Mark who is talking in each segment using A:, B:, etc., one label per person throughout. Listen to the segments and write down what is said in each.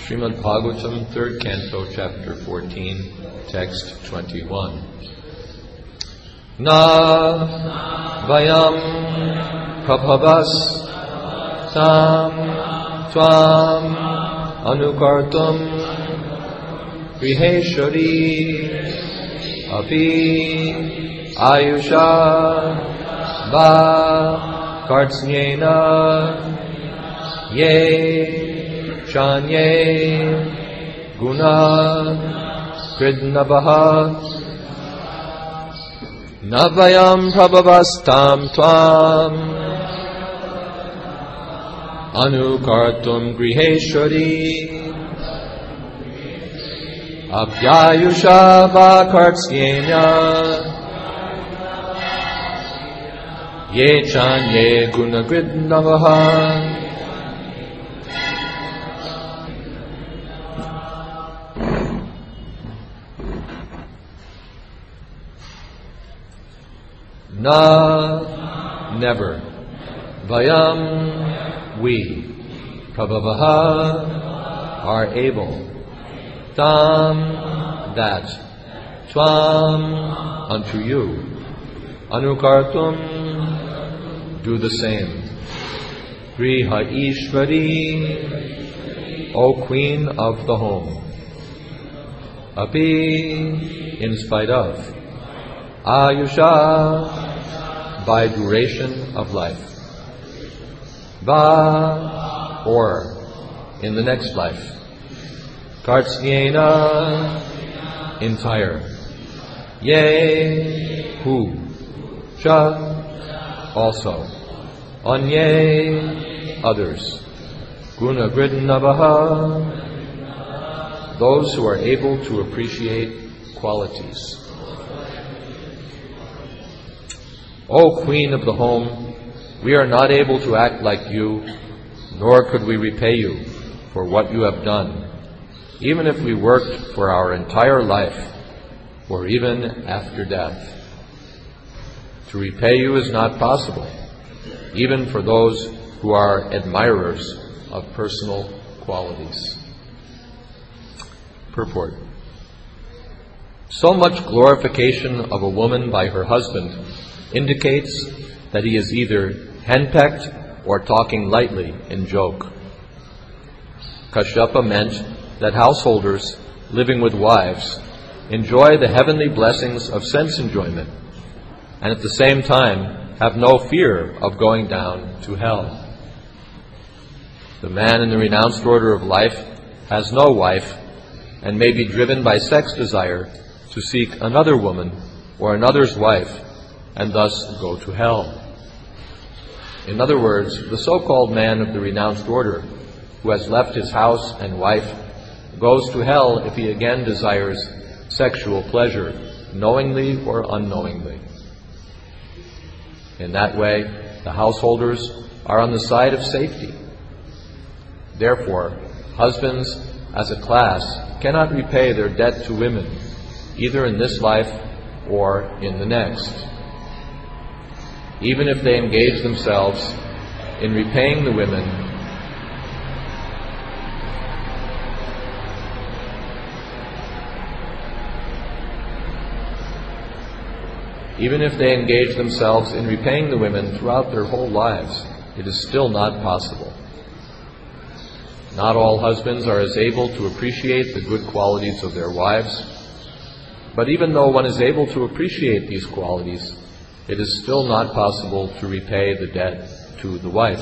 A: Srimad Bhagavatam, 3rd Canto, Chapter 14, Text 21. Na vayam prabhavas tam tvam anukartum griheshwari api ayusha va kartsnyena ye Shanye Guna Kridnavaha Navayam Prabhavastam Tvam Anukartum Griheshwari Apyayusha Vakartsyena Ye Chanye Guna Kridnavaha Na, never. Vayam, we. Prabhavaha, are able. Tam, that. Tvam, unto you. Anukartum, do the same. Griha Ishwari, O Queen of the home. Api, in spite of. Ayusha, by duration of life. Va, or in the next life. Kartsnyena, entire. Ye, who. Cha, also. Anye, others. Guna Gridnavaha, those who are able to appreciate qualities. O Queen of the home, we are not able to act like you, nor could we repay you for what you have done, even if we worked for our entire life, or even after death. To repay you is not possible, even for those who are admirers of personal qualities. Purport. So much glorification of a woman by her husband indicates that he is either henpecked or talking lightly in joke. Kashyapa meant that householders living with wives enjoy the heavenly blessings of sense enjoyment and at the same time have no fear of going down to hell. The man in the renounced order of life has no wife and may be driven by sex desire to seek another woman or another's wife and thus go to hell. In other words, the so-called man of the renounced order, who has left his house and wife, goes to hell if he again desires sexual pleasure, knowingly or unknowingly. In that way, the householders are on the side of safety. Therefore, husbands as a class cannot repay their debt to women, either in this life or in the next. Even if they engage themselves in repaying the women, throughout their whole lives, it is still not possible. Not all husbands are as able to appreciate the good qualities of their wives, but even though one is able to appreciate these qualities, it is still not possible to repay the debt to the wife.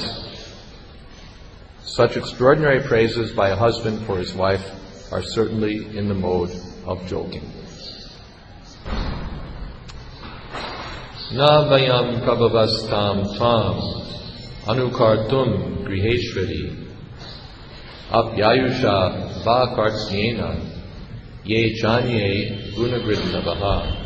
A: Such extraordinary praises by a husband for his wife are certainly in the mode of joking. Na vayam prabhavastam tvam anukartum griheshwari apyayusha va kartsnyena ye chanye gunagridnavaha.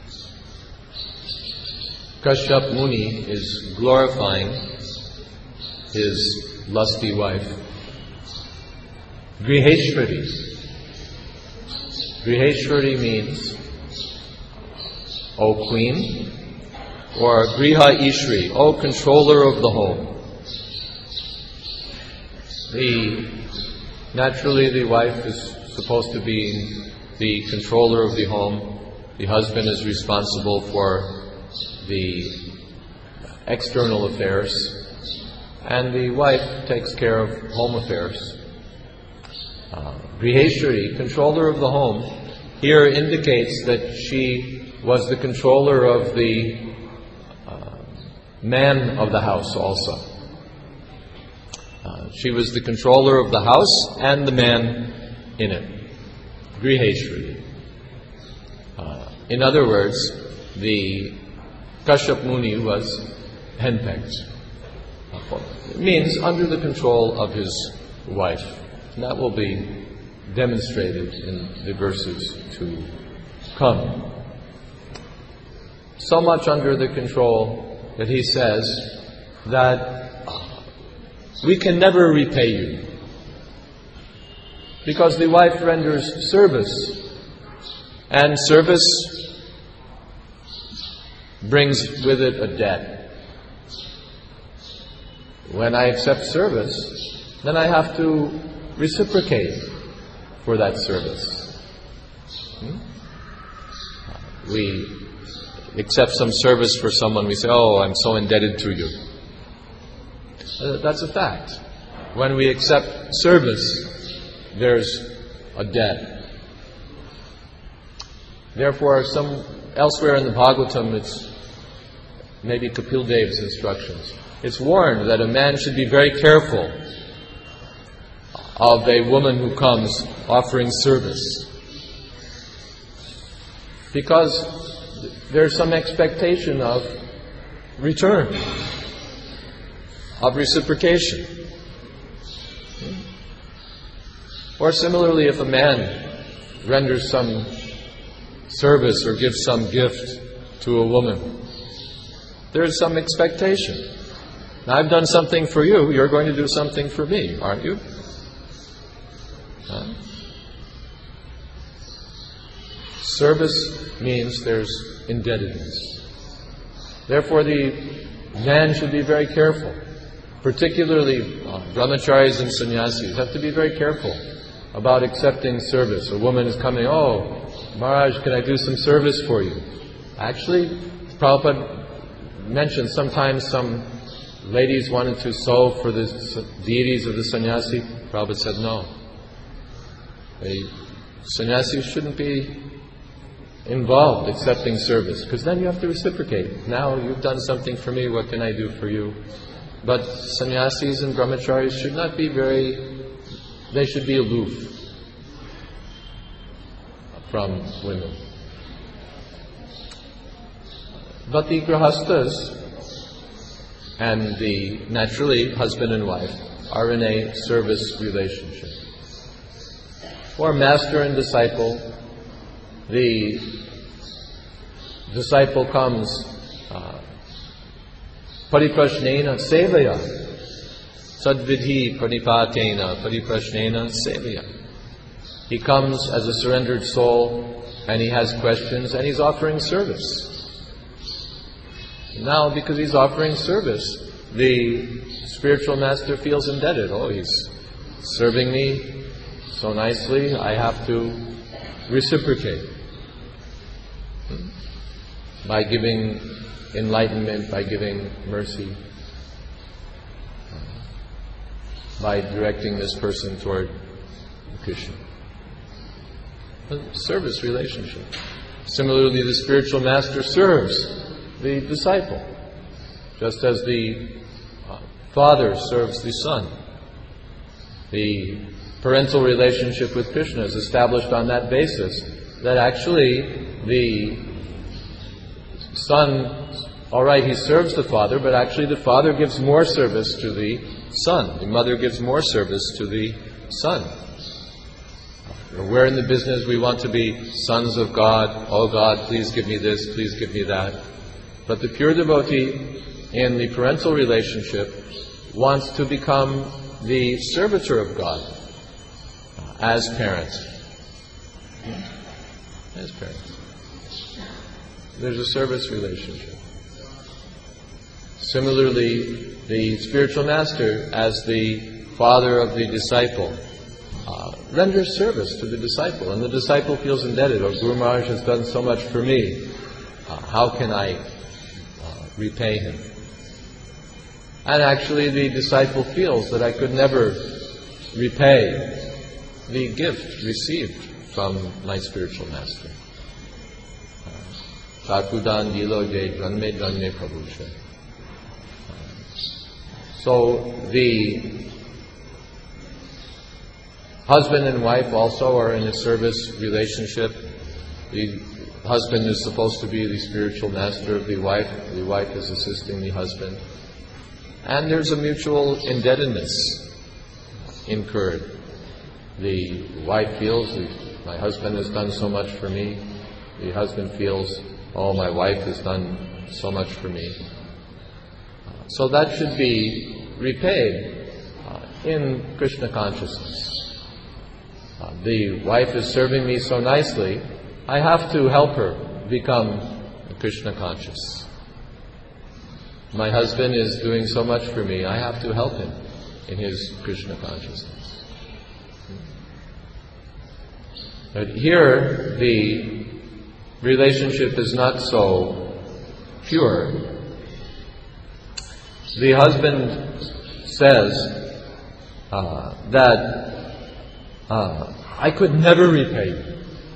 A: Kashyap Muni is glorifying his lusty wife. Griheshwari. Griheshwari means, O Queen, or Griha Ishri, O controller of the home. Naturally, the wife is supposed to be the controller of the home. The husband is responsible for the external affairs, and the wife takes care of home affairs. Griheshwari, controller of the home, here indicates that she was the controller of the man of the house also. She was the controller of the house and the man in it. Griheshwari. In other words, the Kashyap Muni was henpecked. It means under the control of his wife. And that will be demonstrated in the verses to come. So much under the control that he says that we can never repay you, because the wife renders service, and service brings with it a debt. When I accept service, then I have to reciprocate for that service. We accept some service for someone, we say, oh, I'm so indebted to you. That's a fact. When we accept service, there's a debt. Therefore, elsewhere in the Bhagavatam, it's maybe Kapil Dev's instructions. It's warned that a man should be very careful of a woman who comes offering service, because there's some expectation of return, of reciprocation. Or similarly, if a man renders some service or gives some gift to a woman, there's some expectation. Now, I've done something for you, you're going to do something for me, aren't you? Service means there's indebtedness. Therefore, the man should be very careful. Particularly brahmacharis and sannyasis have to be very careful about accepting service. A woman is coming, oh, Maharaj, can I do some service for you? Actually, Prabhupada mentioned sometimes some ladies wanted to sew for the deities of the sannyasi. Prabhupada said no. A sannyasi shouldn't be involved accepting service, because then you have to reciprocate. Now you've done something for me, what can I do for you? But sannyasis and brahmacharis should not be they should be aloof from women. But the grahasthas and the, naturally, husband and wife are in a service relationship. For master and disciple, the disciple comes pariprashnena sevaya, sadvidhi pranipatena pariprashnena sevaya. He comes as a surrendered soul, and he has questions, and he's offering service. Now, because he's offering service, the spiritual master feels indebted. Oh, he's serving me so nicely, I have to reciprocate by giving enlightenment, by giving mercy, by directing this person toward Krishna. A service relationship. Similarly, the spiritual master serves the disciple, just as the father serves the son. The parental relationship with Krishna is established on that basis, that actually the son, all right, he serves the father, but actually the father gives more service to the son. The mother gives more service to the son. We're in the business, we want to be sons of God. Oh God, please give me this, please give me that. But the pure devotee in the parental relationship wants to become the servitor of God as parents. As parents. There's a service relationship. Similarly, the spiritual master, as the father of the disciple, renders service to the disciple, and the disciple feels indebted. Oh, Guru Maharaj has done so much for me. How can I repay him? And actually the disciple feels that I could never repay the gift received from my spiritual master. Sakudan dilo je janme janme prabhusha. So the husband and wife also are in a service relationship. The husband is supposed to be the spiritual master of the wife is assisting the husband. And there's a mutual indebtedness incurred. The wife feels, my husband has done so much for me. The husband feels, oh, my wife has done so much for me. So that should be repaid in Krishna consciousness. The wife is serving me so nicely, I have to help her become Krishna conscious. My husband is doing so much for me, I have to help him in his Krishna consciousness. But here, the relationship is not so pure. The husband says that I could never repay you.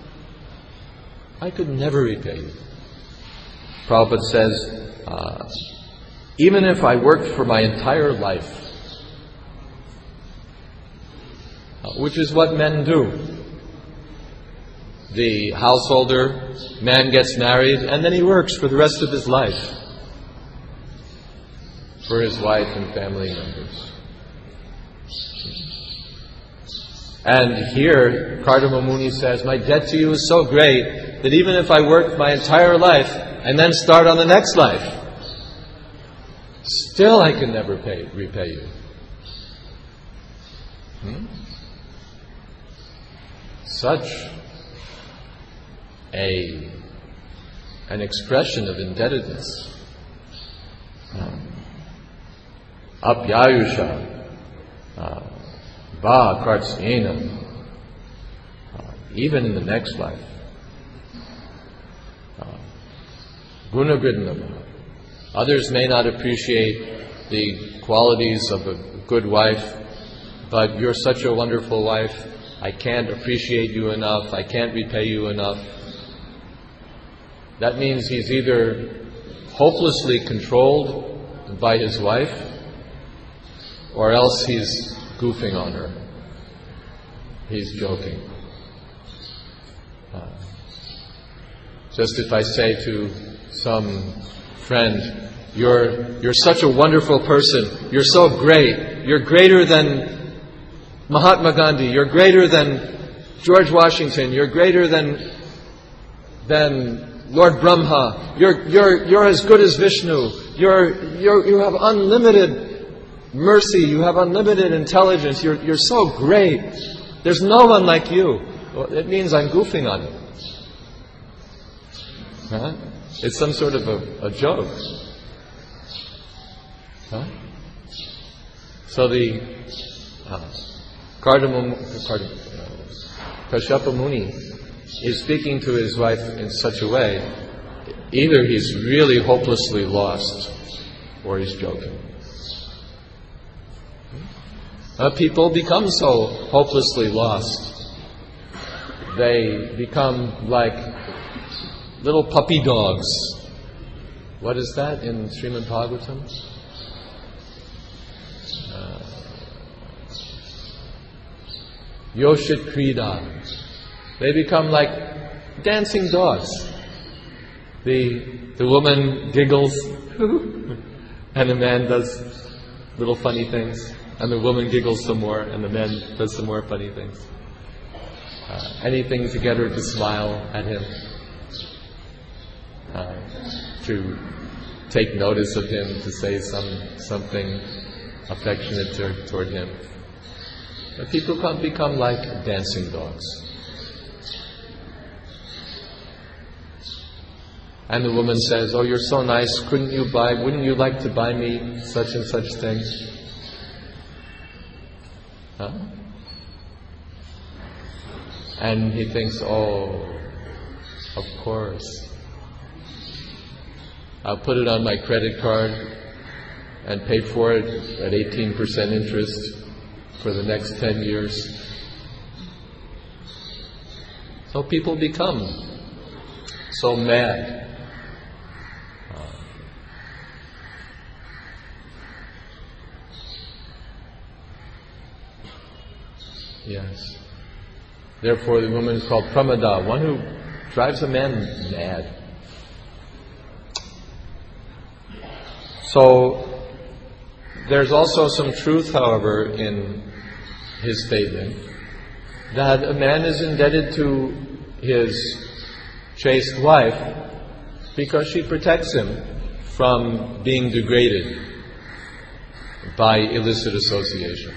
A: I could never repay you. Prabhupada says, even if I worked for my entire life, which is what men do. The householder, man gets married, and then he works for the rest of his life for his wife and family members. And here, Kardama Muni says, my debt to you is so great that even if I worked my entire life and then start on the next life, still I can never repay you. Such an expression of indebtedness. Apyayusha va kartsenam, even in the next life. Gunagridnama. Others may not appreciate the qualities of a good wife, but you're such a wonderful wife, I can't appreciate you enough, I can't repay you enough. That means he's either hopelessly controlled by his wife, or else he's goofing on her. He's joking. Just if I say to some friend, you're such a wonderful person, you're so great, you're greater than Mahatma Gandhi, you're greater than George Washington, you're greater than Lord Brahma, you're as good as Vishnu, you have unlimited mercy, you have unlimited intelligence, you're so great, there's no one like you. Well, it means I'm goofing on you. Huh? It's some sort of a joke. Huh? So the Kashyapa Muni is speaking to his wife in such a way, either he's really hopelessly lost or he's joking. People become so hopelessly lost. They become like little puppy dogs. What is that in Srimad Bhagavatam? Yoshit Krida. They become like dancing dogs. The woman giggles and the man does little funny things, and the woman giggles some more and the man does some more funny things. Anything to get her to smile at him, to take notice of him, to say something affectionate toward him. But people become like dancing dogs. And the woman says, "Oh, you're so nice, wouldn't you like to buy me such and such thing?" Huh? And he thinks, "Oh, of course. I'll put it on my credit card and pay for it at 18% interest for the next 10 years." So people become so mad. Yes. Therefore the woman is called pramada, one who drives a man mad. So there's also some truth, however, in his statement that a man is indebted to his chaste wife because she protects him from being degraded by illicit association.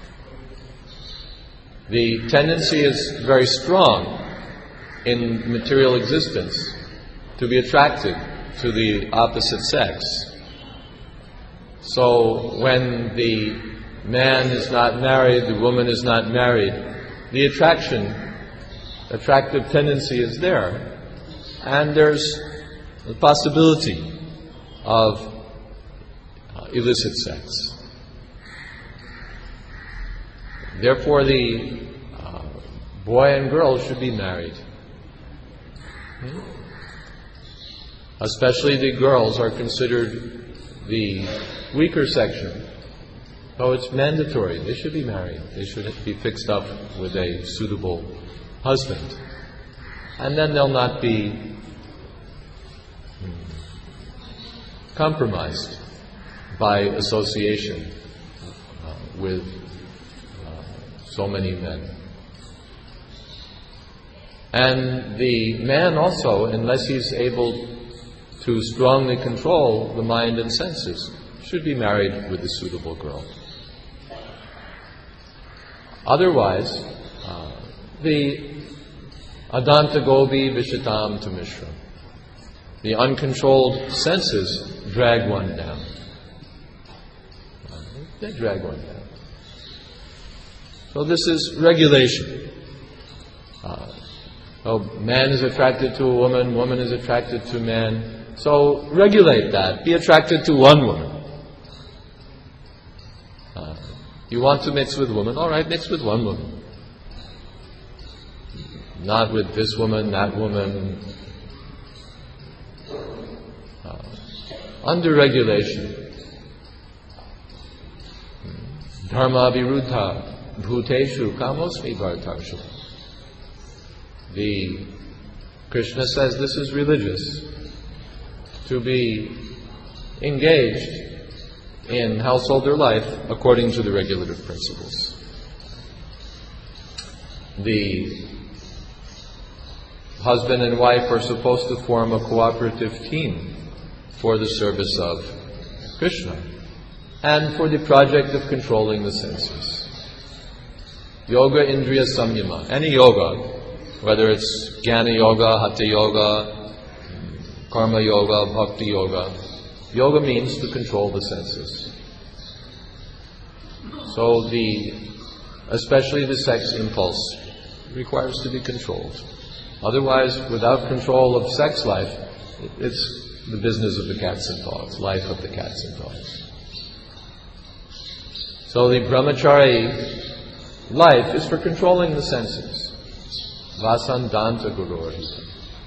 A: The tendency is very strong in material existence to be attracted to the opposite sex. So when the man is not married, the woman is not married, the attractive tendency is there. And there's the possibility of illicit sex. Therefore, the boy and girl should be married. Especially the girls are considered the weaker section. So it's mandatory. They should be married. They should be fixed up with a suitable husband. And then they'll not be compromised by association with so many men. And the man also, unless he's able to strongly control the mind and senses, should be married with a suitable girl. Otherwise, the adanta gobi vishatam to mishra, the uncontrolled senses drag one down. They drag one down. So this is regulation. So man is attracted to a woman, woman is attracted to man. So regulate that. Be attracted to one woman. You want to mix with woman? All right, mix with one woman. Not with this woman, that woman. Under regulation. Dharma viruddha. Bhuteshu kamosmi bhartarshu. The Krishna says this is religious, to be engaged in householder life according to the regulative principles. The husband and wife are supposed to form a cooperative team for the service of Krishna and for the project of controlling the senses. Yoga Indriya Samyama, any yoga, whether it's Jnana Yoga, Hatha Yoga, Karma Yoga, Bhakti Yoga, yoga means to control the senses. So especially the sex impulse requires to be controlled. Otherwise, without control of sex life, it's the business of the cats and dogs, life of the cats and dogs. So the brahmachari life is for controlling the senses. Vasandanta gururhita.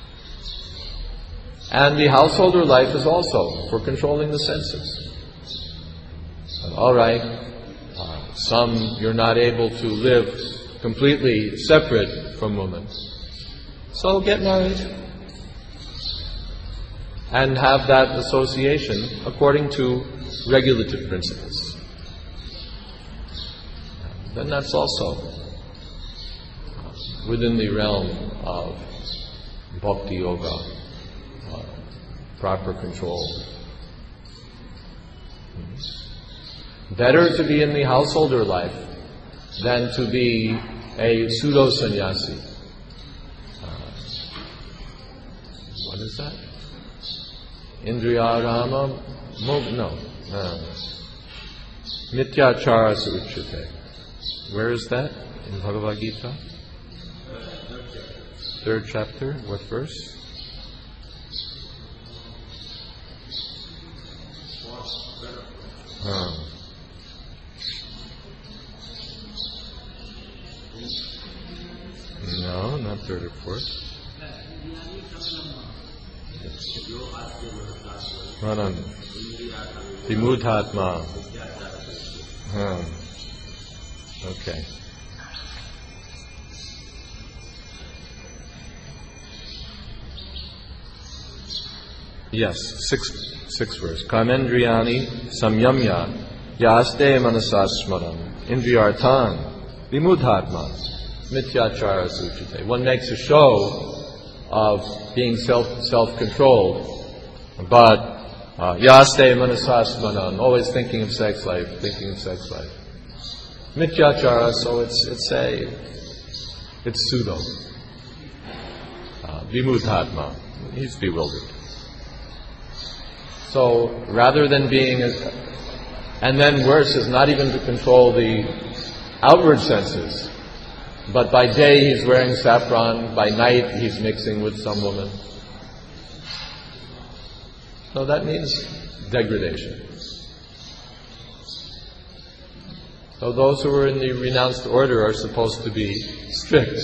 A: And the householder life is also for controlling the senses. And all right, you're not able to live completely separate from women. So get married. And have that association according to regulative principles. Then that's also within the realm of bhakti yoga, proper control. Better to be in the householder life than to be a pseudo-sannyasi. What is that? Indriyarama? No. Mityachara Suruchite. Where is that in Bhagavad Gita? 3rd chapter. What verse? No, not 3rd or 4th. Manan. Vimudhatma. Okay. Yes, sixth verse. Kamendriyani samyamya yaste manasasmaram indriyartan vimudhatma mityachara suchite. One makes a show of being self-controlled, but yaste manasasmaram, always thinking of sex life. Mityachara, so it's pseudo. Vimudhatma, he's bewildered. So rather than being, and then worse is not even to control the outward senses, but by day he's wearing saffron, by night he's mixing with some woman. So that means degradation. So those who are in the renounced order are supposed to be strict.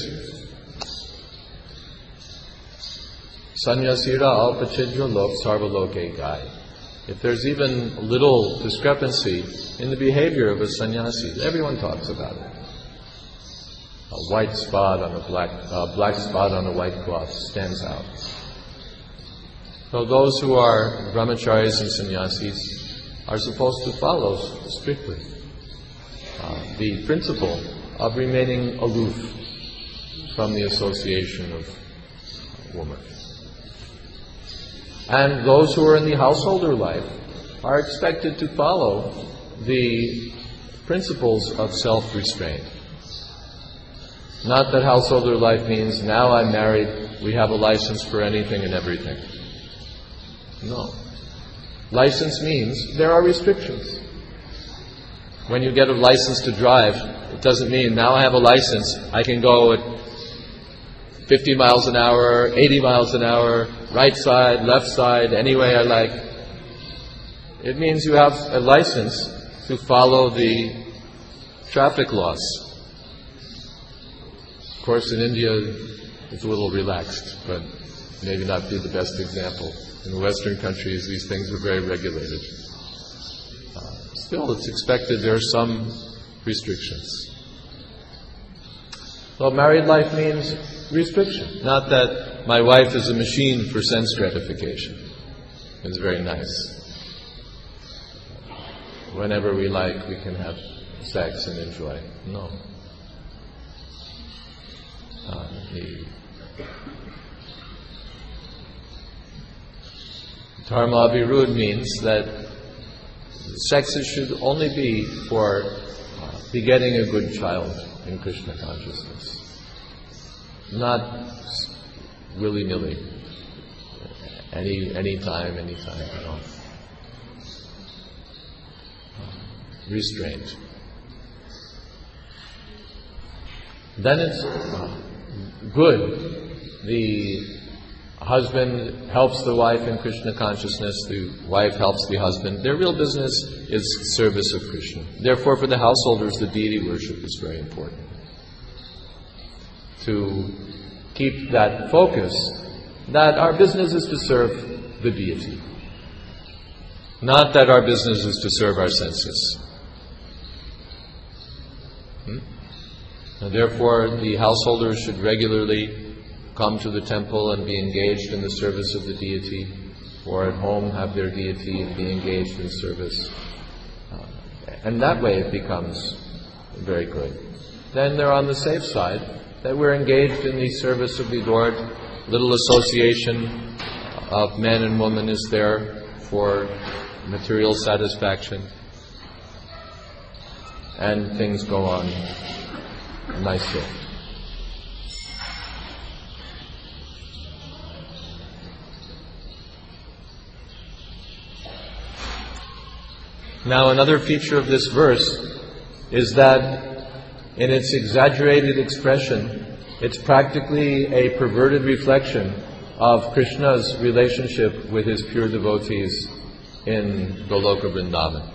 A: Sanyasira alpachidya lok sarvaloke gai. If there's even little discrepancy in the behavior of a sannyasi, everyone talks about it. A white spot on a black spot on a white cloth stands out. So those who are brahmacharis and sannyasis are supposed to follow strictly the principle of remaining aloof from the association of woman. And those who are in the householder life are expected to follow the principles of self-restraint. Not that householder life means now I'm married, we have a license for anything and everything. No. License means there are restrictions. When you get a license to drive, it doesn't mean now I have a license, I can go at 50 miles an hour, 80 miles an hour, right side, left side, any way I like. It means you have a license to follow the traffic laws. Of course, in India, it's a little relaxed, but maybe not be the best example. In the Western countries, these things are very regulated. Still, it's expected there are some restrictions. So married life means restriction. Not that my wife is a machine for sense gratification. It's very nice. Whenever we like, we can have sex and enjoy. No. The Dharma Abhirud means that sexes should only be for begetting a good child in Krishna consciousness. Not willy-nilly. Any time, you know. Restraint. Then it's good. The husband helps the wife in Krishna consciousness, the wife helps the husband. Their real business is service of Krishna. Therefore, for the householders, the deity worship is very important. To keep that focus, that our business is to serve the deity. Not that our business is to serve our senses. And therefore, the householders should regularly come to the temple and be engaged in the service of the deity, or at home have their deity and be engaged in service. And that way it becomes very good. Then they're on the safe side, that we're engaged in the service of the Lord. Little association of man and woman is there for material satisfaction. and things go on nicely. Now, another feature of this verse is that in its exaggerated expression, it's practically a perverted reflection of Krishna's relationship with his pure devotees in Goloka Vrindavan.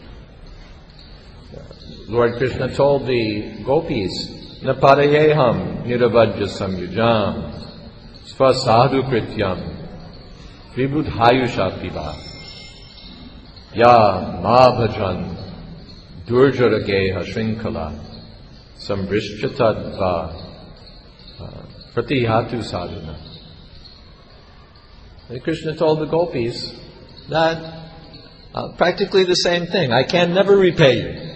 A: Lord Krishna told the gopis, Napadayeham niravajya samyujam svasadhu krityam vibudhayusha piva ya ma bhajan durjarageha shrinkala sambrishchatadva pratihatu sadhana. And Krishna told the gopis that practically the same thing. I can never repay you.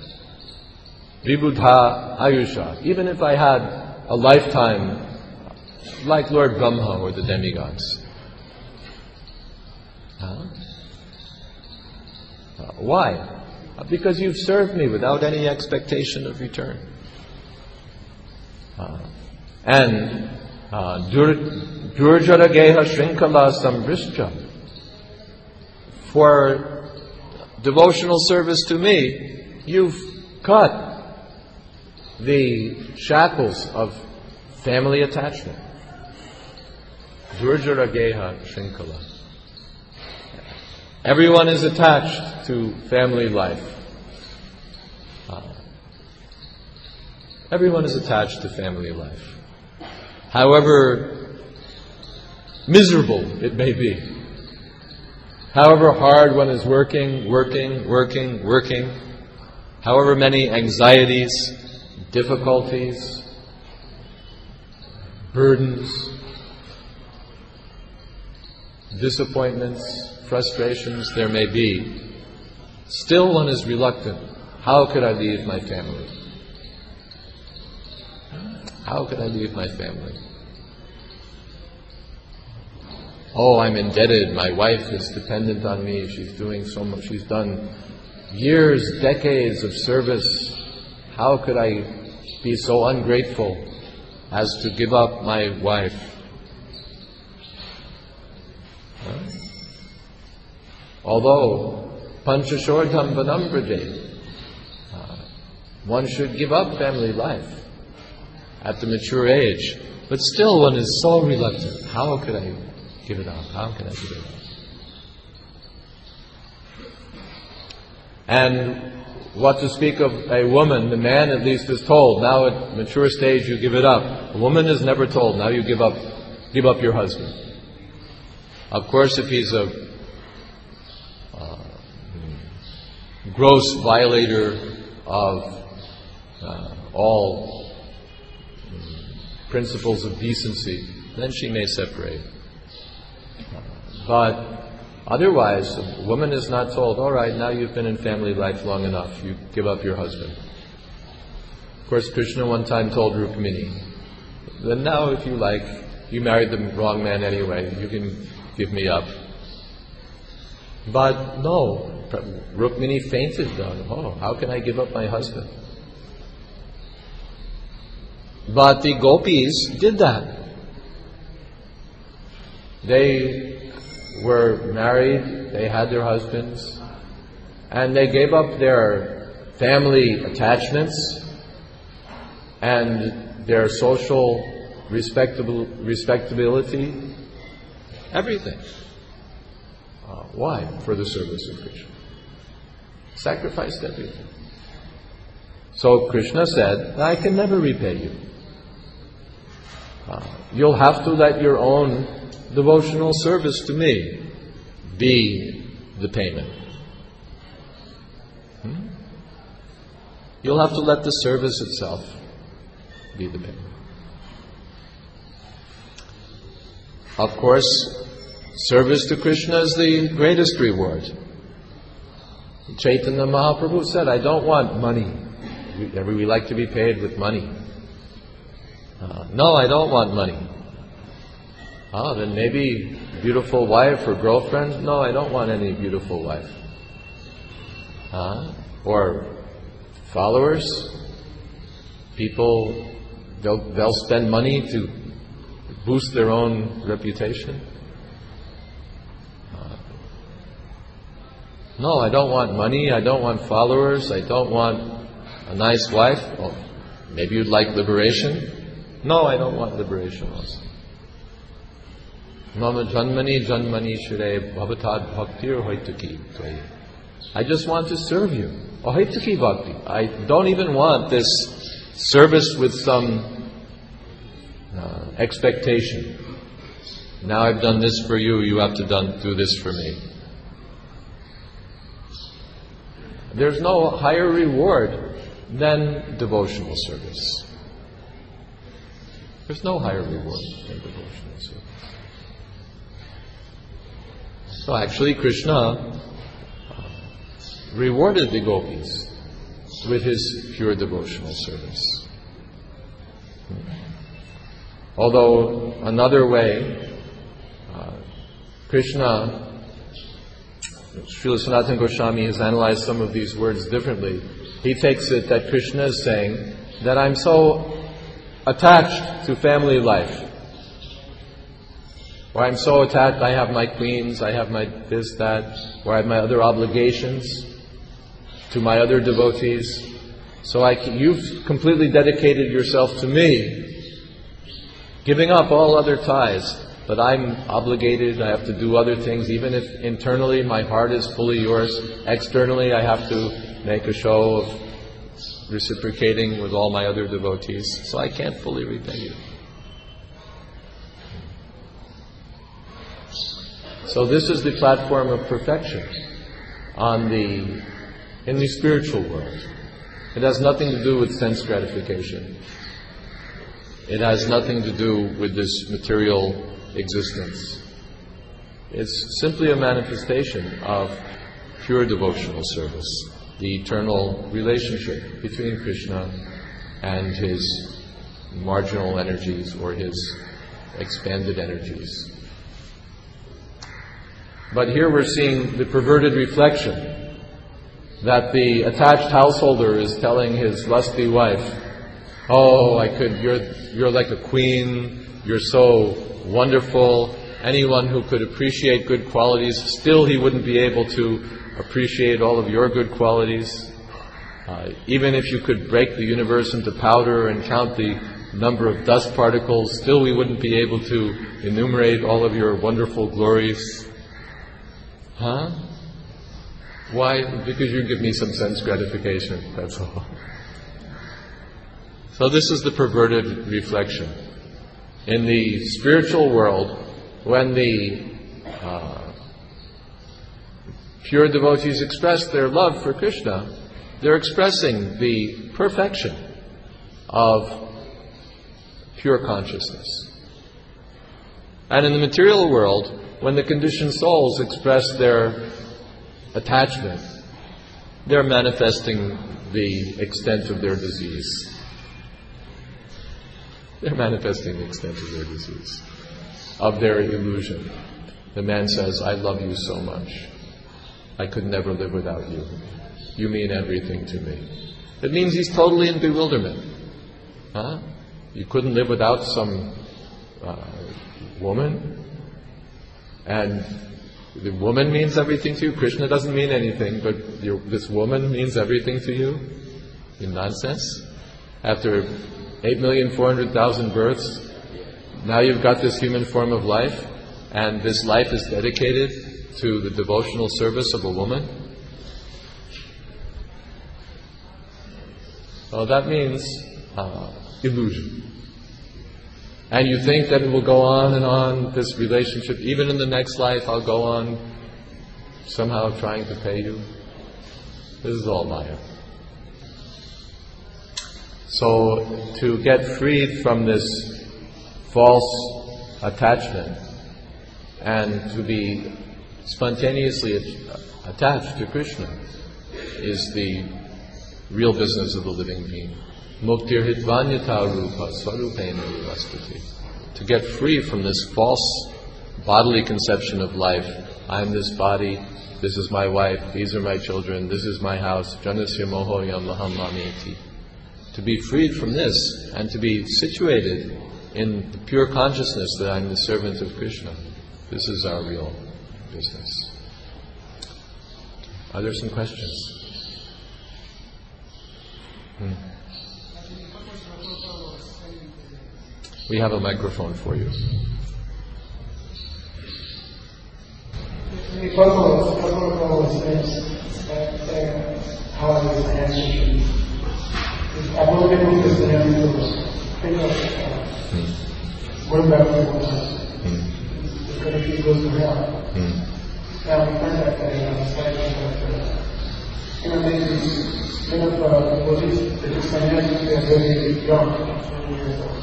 A: Vibudha ayusha. Even if I had a lifetime like Lord Brahma or the demigods. Why? Because you've served me without any expectation of return. And Durjarageha Shrinkala Sambrishcha. For devotional service to me, you've cut the shackles of family attachment. Durjarageha Shrinkala. Everyone is attached to family life. Everyone is attached to family life. However miserable it may be. However hard one is working. However many anxieties, difficulties, burdens, disappointments, frustrations there may be, still one is reluctant. How could I leave my family? How could I leave my family? Oh, I'm indebted. My wife is dependent on me. She's doing so much. She's done years, decades of service. How could I be so ungrateful as to give up my wife? Although panchashordham vanambrade, one should give up family life at the mature age, but still one is so reluctant. How could I give it up? How can I give it up? And what to speak of a woman? The man at least is told, now at mature stage you give it up. A woman is never told, now you give up your husband. Of course, if he's a gross violator of all principles of decency, then she may separate. But otherwise, a woman is not told, all right, now you've been in family life long enough, you give up your husband. Of course, Krishna one time told Rukmini, then now if you like, you married the wrong man anyway, you can give me up. But no, Rukmini fainted down. Oh, how can I give up my husband? But the gopis did that. They were married, they had their husbands, and they gave up their family attachments and their social respectability, everything. Why? For the service of Krishna. Sacrificed everything. So Krishna said, I can never repay you. You'll have to let your own devotional service to me be the payment. You'll have to let the service itself be the payment. Of course, service to Krishna is the greatest reward. Chaitanya Mahaprabhu said, I don't want money. We like to be paid with money. No, I don't want money. Then maybe beautiful wife or girlfriend? No, I don't want any beautiful wife. Or followers. People, they'll spend money to boost their own reputation. No, I don't want money, I don't want followers, I don't want a nice wife. Well, maybe you'd like liberation. No, I don't want liberation also. Mama janmani janmani shure bhavatad bhaktir hoituki tvai. I just want to serve you. Ahoituki bhakti. I don't even want this service with some expectation. Now I've done this for you, you have to do this for me. There's no higher reward than devotional service. There's no higher reward than devotional service. So actually Krishna rewarded the gopis with his pure devotional service. Although another way, Krishna, Srila Sanatana Goswami has analyzed some of these words differently. He takes it that Krishna is saying that I'm so attached to family life, or I'm so attached, I have my queens, I have my this, that, or I have my other obligations to my other devotees. So you've completely dedicated yourself to me, giving up all other ties. But I'm obligated, I have to do other things, even if internally my heart is fully yours. Externally I have to make a show of reciprocating with all my other devotees. So I can't fully repay you. So this is the platform of perfection in the spiritual world. It has nothing to do with sense gratification. It has nothing to do with this material existence. It's simply a manifestation of pure devotional service, the eternal relationship between Krishna and his marginal energies or his expanded energies. But here we're seeing the perverted reflection that the attached householder is telling his lusty wife, "Oh, you're like a queen, you're so wonderful. Anyone who could appreciate good qualities, still he wouldn't be able to appreciate all of your good qualities. Even if you could break the universe into powder and count the number of dust particles, still we wouldn't be able to enumerate all of your wonderful glories." Huh? Why? Because you give me some sense gratification, that's all. So this is the perverted reflection. In the spiritual world, when the pure devotees express their love for Krishna, they're expressing the perfection of pure consciousness. And in the material world, when the conditioned souls express their attachment, they're manifesting the extent of their disease. They're manifesting the extent of their disease, of their illusion. The man says, "I love you so much. I could never live without you. You mean everything to me." It means he's totally in bewilderment. Huh? You couldn't live without some woman? And the woman means everything to you? Krishna doesn't mean anything, but this woman means everything to you? In nonsense? After 8,400,000 births, now you've got this human form of life, and this life is dedicated to the devotional service of a woman? Well, that means illusion. And you think that it will go on and on, this relationship, even in the next life I'll go on somehow trying to pay you? This is all Maya. So to get freed from this false attachment and to be spontaneously attached to Krishna is the real business of the living being. Muktir hitvanyata rupa swarupena vivastati. To get free from this false bodily conception of life. I'm this body, this is my wife, these are my children, this is my house, janasya moho yam maham mameti. To be freed from this and to be situated in the pure consciousness that I'm the servant of Krishna, this is our real business. Are there some questions? We have a microphone for you.
B: The protocol says how is the ancestry is applicable to the think of going back to the because if he goes to hell. Now we find that maybe devotees, the sannyasi, they are very young, 20 years old.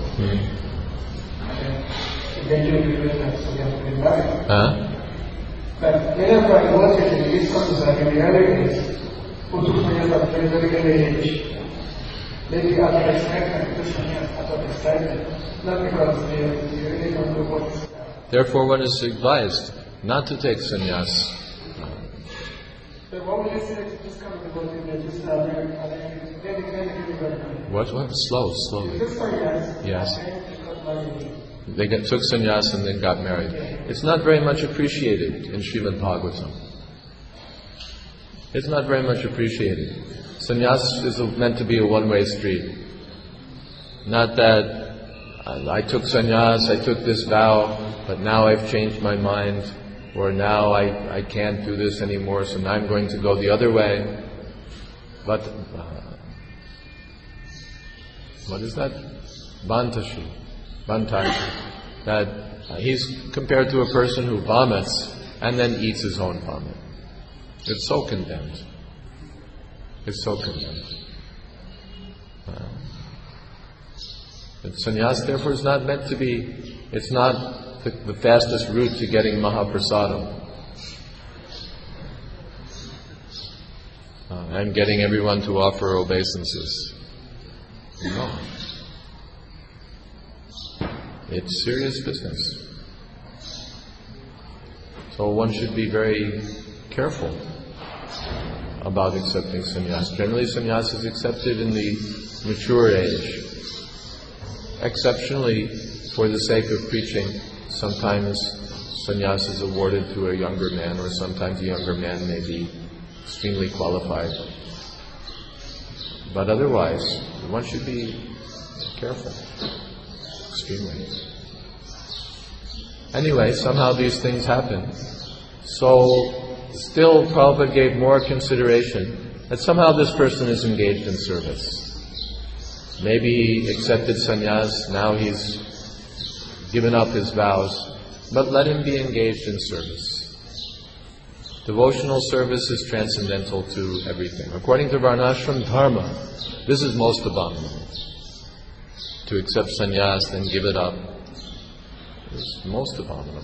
B: Eventually we realize so they have to get married. But many of our devotees in these comes in the early days, who took sannyas at very, very early age, maybe out of excitement, this sannyas out of excitement, not because they really don't know what is.
A: Therefore one is advised not to take sannyas.
B: But what would you say to this kind of devotee that just
A: What? Slowly.
B: This sannyas,
A: Yes. They took sannyas and then got married. It's not very much appreciated in Srimad Bhagavatam. It's not very much appreciated. Sannyas is meant to be a one-way street. Not that I took sannyas, I took this vow, but now I've changed my mind, or now I can't do this anymore, so now I'm going to go the other way. But what is that? Bantashi. That he's compared to a person who vomits and then eats his own vomit. It's so condemned. It's so condemned. But sannyas, therefore, is not meant to be, it's not the fastest route to getting Mahaprasadam and getting everyone to offer obeisances. No. It's serious business. So one should be very careful about accepting sannyas. Generally, sannyas is accepted in the mature age. Exceptionally, for the sake of preaching, sometimes sannyas is awarded to a younger man, or sometimes a younger man may be extremely qualified. But otherwise, one should be careful. Extremely. Anyway, somehow these things happen. So, still Prabhupada gave more consideration that somehow this person is engaged in service. Maybe he accepted sannyas, now he's given up his vows, but let him be engaged in service. Devotional service is transcendental to everything. According to Varnashram Dharma, this is most abominable. To accept sannyas, then give it up, is most abominable.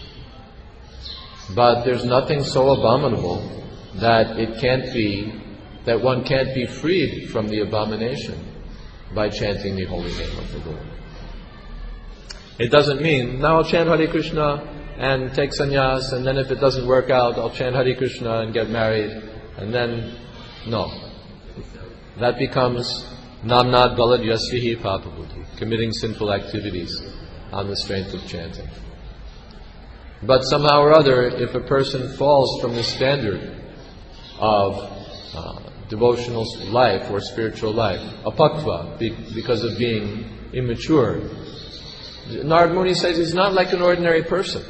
A: But there's nothing so abominable that one can't be freed from the abomination by chanting the holy name of the Lord. It doesn't mean, now I'll chant Hare Krishna and take sannyas, and then if it doesn't work out, I'll chant Hare Krishna and get married, and then, no. That becomes namnad balad yasvihi papabuddhi, committing sinful activities on the strength of chanting. But somehow or other, if a person falls from the standard of devotional life or spiritual life, apaktva, because of being immature, Narad Muni says he's not like an ordinary person.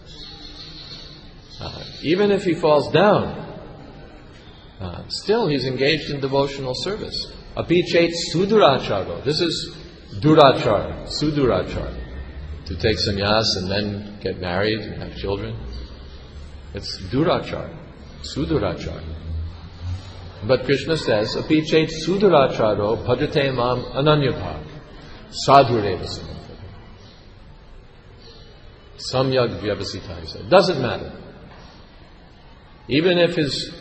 A: Even if he falls down, still he's engaged in devotional service. Apichet suduracharo. This is durachar, sudurachar. To take sannyas and then get married and have children. It's durachar, sudurachar. But Krishna says, apichet suduracharo bhajate mam ananyabhav sadhureva samapati. Samyag vyavasita, he said. Doesn't matter. Even if his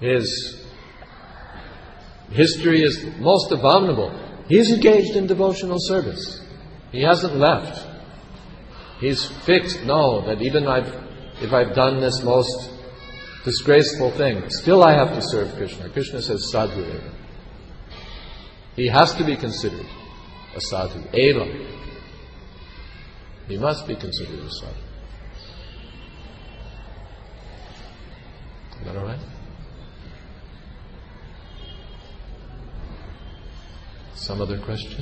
A: history is most abominable, he's engaged in devotional service. He hasn't left. He's fixed, no, that even if I've done this most disgraceful thing. Still I have to serve Krishna. Krishna says sadhu eva. He has to be considered a sadhu. Eva. He must be considered a sadhu. Is that all right? Some other question?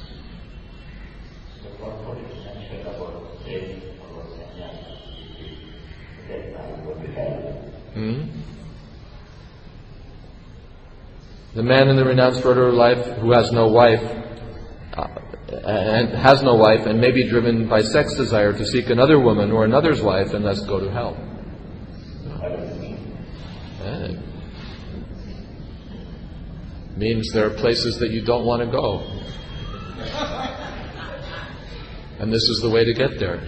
A: The man in the renounced order of life who has no wife and may be driven by sex desire to seek another woman or another's wife and thus go to hell. Means there are places that you don't want to go. And this is the way to get there.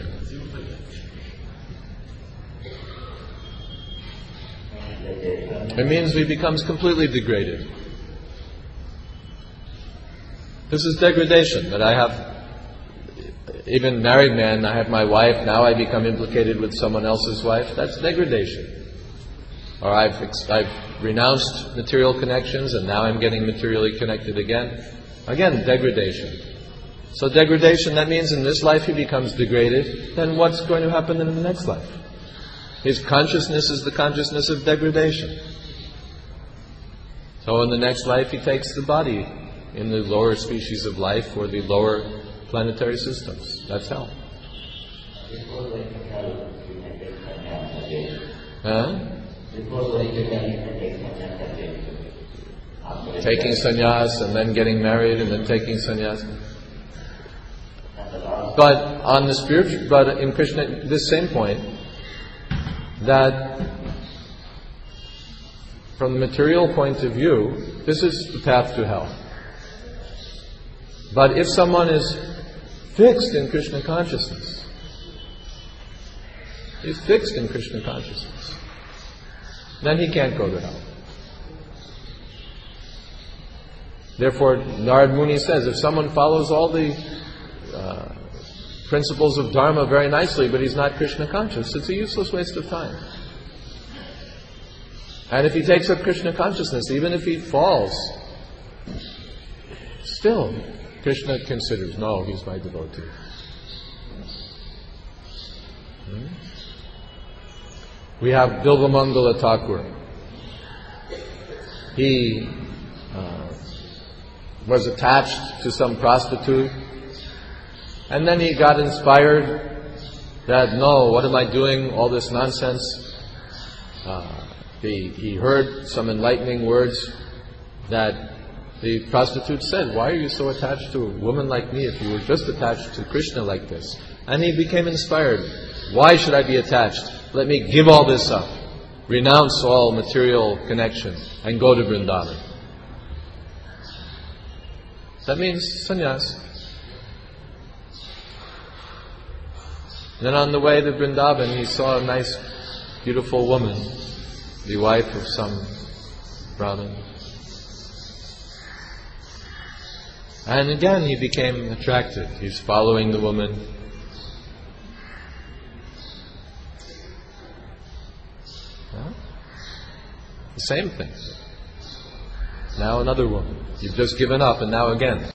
A: It means he becomes completely degraded. This is degradation, that I have, even married man, I have my wife, now I become implicated with someone else's wife. That's degradation. Or I've renounced material connections and now I'm getting materially connected again. Again, degradation. So degradation, that means in this life he becomes degraded. Then what's going to happen in the next life? His consciousness is the consciousness of degradation. So in the next life he takes the body in the lower species of life or the lower planetary systems. That's hell. Taking sannyas and then getting married and then taking sannyas. But on the spiritual, but in Krishna, this same point, that from the material point of view, this is the path to hell. But if someone is fixed in Krishna consciousness, he's fixed in Krishna consciousness, then he can't go to hell. Therefore, Narad Muni says, if someone follows all the principles of Dharma very nicely, but he's not Krishna conscious, it's a useless waste of time. And if he takes up Krishna consciousness, even if he falls, still, Krishna considers, no, he's my devotee. We have Bilvamangala Thakur. He was attached to some prostitute, and then he got inspired that, no, what am I doing, all this nonsense? He heard some enlightening words that the prostitute said, why are you so attached to a woman like me if you were just attached to Krishna like this? And he became inspired. Why should I be attached? Let me give all this up, renounce all material connection, and go to Vrindavan. That means sannyas. Then on the way to Vrindavan, he saw a nice, beautiful woman, the wife of some Brahmin. And again, he became attracted. He's following the woman. The same thing. Now another woman. You've just given up, and now again.